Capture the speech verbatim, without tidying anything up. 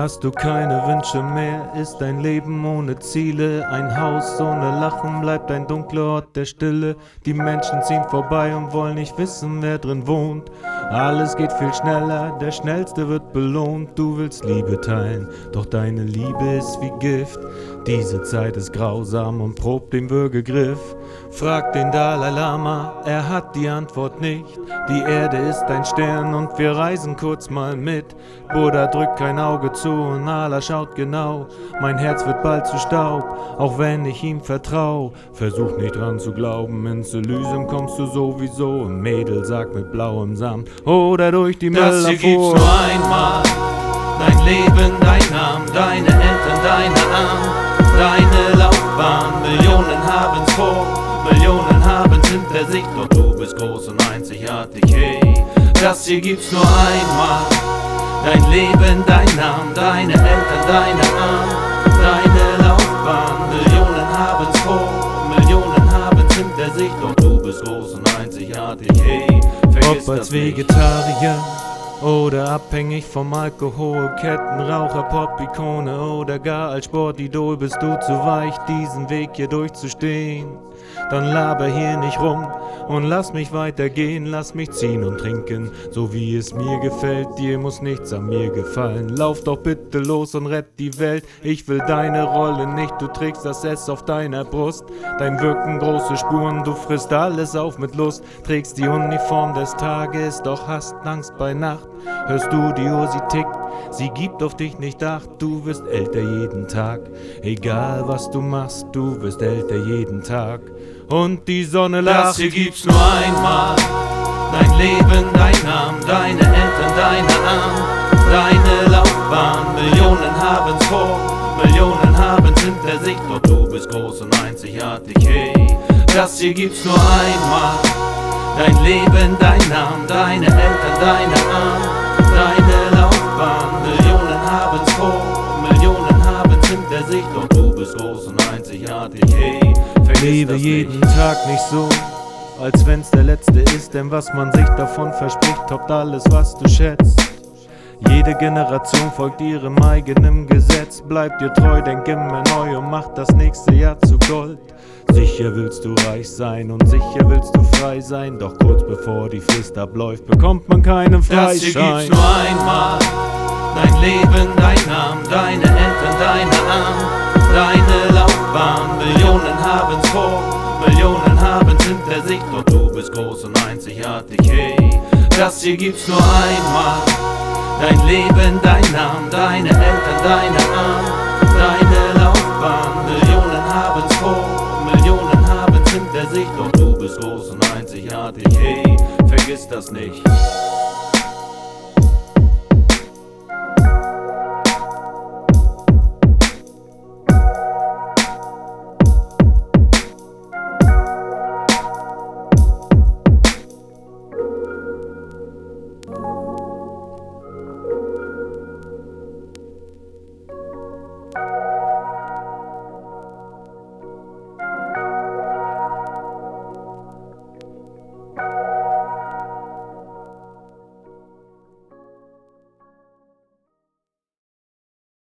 Hast du keine Wünsche mehr, ist dein Leben ohne Ziele. Ein Haus ohne Lachen bleibt ein dunkler Ort der Stille. Die Menschen ziehen vorbei und wollen nicht wissen, wer drin wohnt. Alles geht viel schneller, der Schnellste wird belohnt. Du willst Liebe teilen, doch deine Liebe ist wie Gift. Diese Zeit ist grausam und probt den Würgegriff. Frag den Dalai Lama, er hat die Antwort nicht. Die Erde ist ein Stern und wir reisen kurz mal mit. Buddha drückt kein Auge zu und Allah schaut genau. Mein Herz wird bald zu Staub, auch wenn ich ihm vertrau. Versuch nicht dran zu glauben, ins Elysium kommst du sowieso. Und Mädel sagt mit blauem Samt oder durch die Müller vor. Das hier gibt's nur einmal, dein Leben, dein Name, deine Eltern, deine Arme. Deine Laufbahn, Millionen haben's vor, Millionen haben's hinter sich, doch du bist groß und einzigartig, hey. Das hier gibt's nur einmal, dein Leben, dein Name, deine Eltern, deine Arme. Deine Laufbahn, Millionen haben's vor, Millionen haben's hinter sich, doch du bist groß und einzigartig, hey. Vergiss Ob als das nicht. Vegetarier oder abhängig vom Alkohol, Kettenraucher, Pop-Ikone oder gar als Sportidol, bist du zu weich, diesen Weg hier durchzustehen. Dann laber hier nicht rum und lass mich weitergehen, lass mich ziehen und trinken, so wie es mir gefällt, dir muss nichts an mir gefallen. Lauf doch bitte los und rett die Welt, ich will deine Rolle nicht, du trägst das S auf deiner Brust. Dein Wirken große Spuren, du frisst alles auf mit Lust, trägst die Uniform des Tages, doch hast Angst bei Nacht. Hörst du die Uhr, sie tickt, sie gibt auf dich nicht Acht, du wirst älter jeden Tag. Egal was du machst, du wirst älter jeden Tag. Und die Sonne lacht. Das hier gibt's nur einmal, dein Leben, dein Name, deine Eltern, deine Arme. Deine Laufbahn, Millionen haben's vor, Millionen haben's hinter sich, doch du bist groß und einzigartig, hey. Das hier gibt's nur einmal, dein Leben, dein Name, deine Eltern, deine Arme. Deine Laufbahn, Millionen haben's vor, Millionen haben's hinter sich, doch du bist groß und einzigartig, hey. Vergiss Lebe das jeden nicht. Tag nicht so, als wenn's der letzte ist, denn was man sich davon verspricht, toppt alles, was du schätzt. Jede Generation folgt ihrem eigenen Gesetz. Bleib dir treu, denk immer neu und mach das nächste Jahr zu Gold. Sicher willst du reich sein und sicher willst du frei sein, doch kurz bevor die Frist abläuft, bekommt man keinen Freischein. Das hier gibt's nur einmal, dein Leben, dein Name, deine Eltern, deine Arme. Deine Laufbahn, Millionen haben's vor, Millionen haben's hinter sich, doch du bist groß und einzigartig, hey. Das hier gibt's nur einmal, dein Leben, dein Name, deine Eltern, deine Arme. Deine Laufbahn, Millionen haben's vor, Millionen haben's hinter sich, doch du bist groß und einzigartig, hey. Vergiss das nicht.